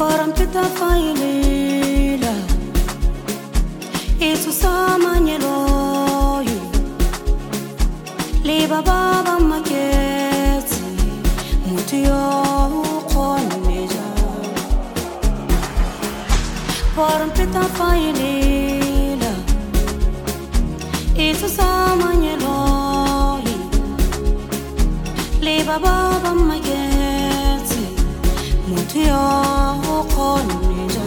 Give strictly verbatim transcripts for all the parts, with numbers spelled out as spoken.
Parampita failela Itu sama nyeloyu Liba baba maketi Mutiyo koneja Parampita failela Itu sama nyeloyu Liba baba maketi Mutiyo koneja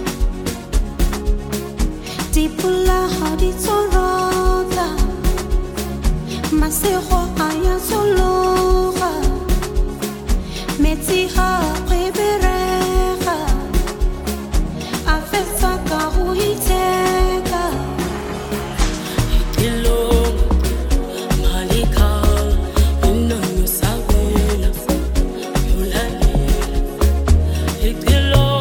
Tipula hadi torota Maseho aya soloha Metiha prebereha Afesa karuhiteka Ikilo malika Inna yusawela Yulale Ikilo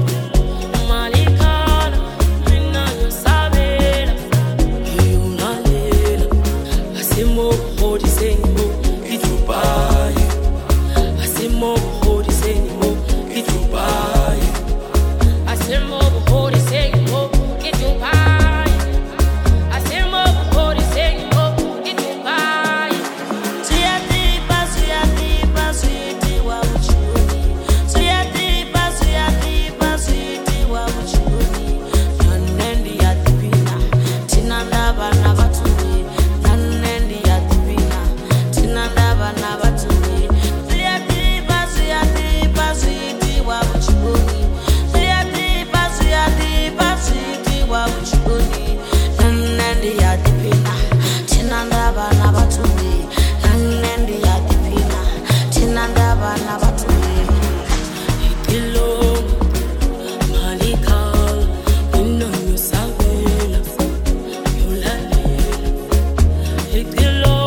malika Inna yusawela Yulale Asimo hodi sengo Itubai Asimo hodi sengo Itubai Asimo hodi sengo Itubai Asimo hodi sengo Itubai Suyatipa suyatipa suyiti wa uchuni Suyatipa suyatipa suyiti wa uchuni Nanendi yatipina Tinandaba na batumi Nanendi yatipina Tinandaba na batumi Suyatipa suyatipa suyiti wa uchuni Suyatipa suyatipa suyiti wa uchuni Nanendi yatipina Tinandaba na batumi Nanendi yatipina Tinandaba na batumi Ikilo malika Inna yusawela Yulale Ikilo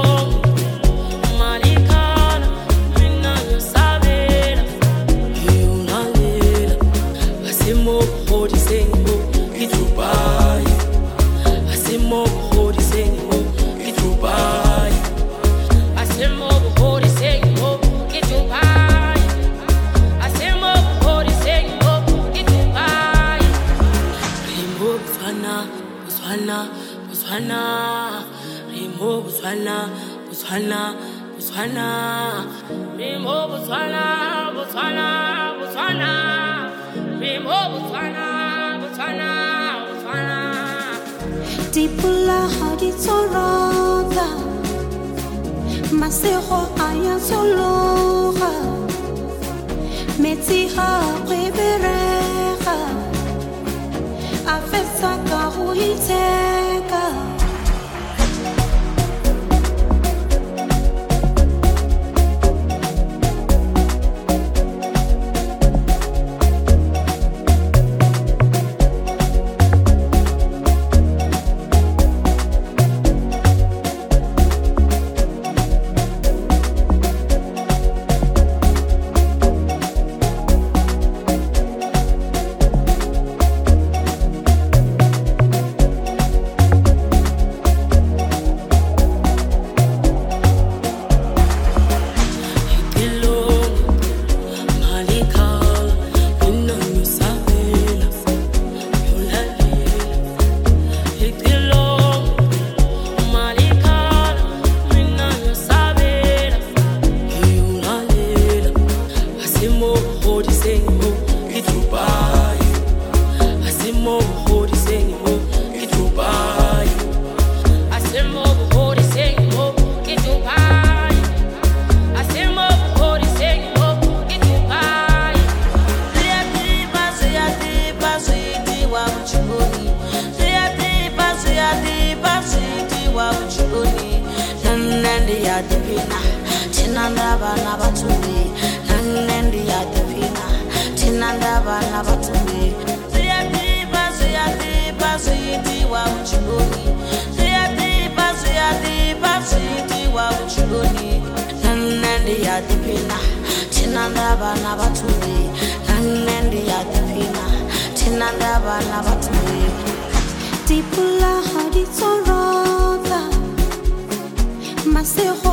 malika Inna yusawela Yulale Asimo hodi sengo Itubai Asimo hodi sengo Itubai Asimo hodi sengo Itubai Asimo hodi sengo Itubai Rimbo Botswana Botswana Botswana Rimbo Botswana Botswana Botswana Rimbo Botswana Botswana Botswana Rimbo Botswana Botswana Botswana Tipula hadi torota Maseho aya soloha Metiha prebereha Afesa karuhiteka Ikilo malika Inna yusawela Yulale Ikilo malika Inna yusawela Yulale Asimo hodi sengo Itubai Asimo hodi sengo Itubai Asimo hodi sengo Itubai Asimo hodi sengo Itubai Suyatipa suyatipa suyiti wa uchuni Suyatipa suyatipa suyiti wa uchuni Nanendi yatipina Tinandaba na batumi Nanendi yatipina Tinandaba na batumi Suyatipa suyatipa suyiti wa uchuni Suyatipa suyatipa suyiti wa uchuni Nanendi yatipina Tinandaba na batumi Nanendi yatipina Tinandaba na batumi Tipula hadi torota Maseho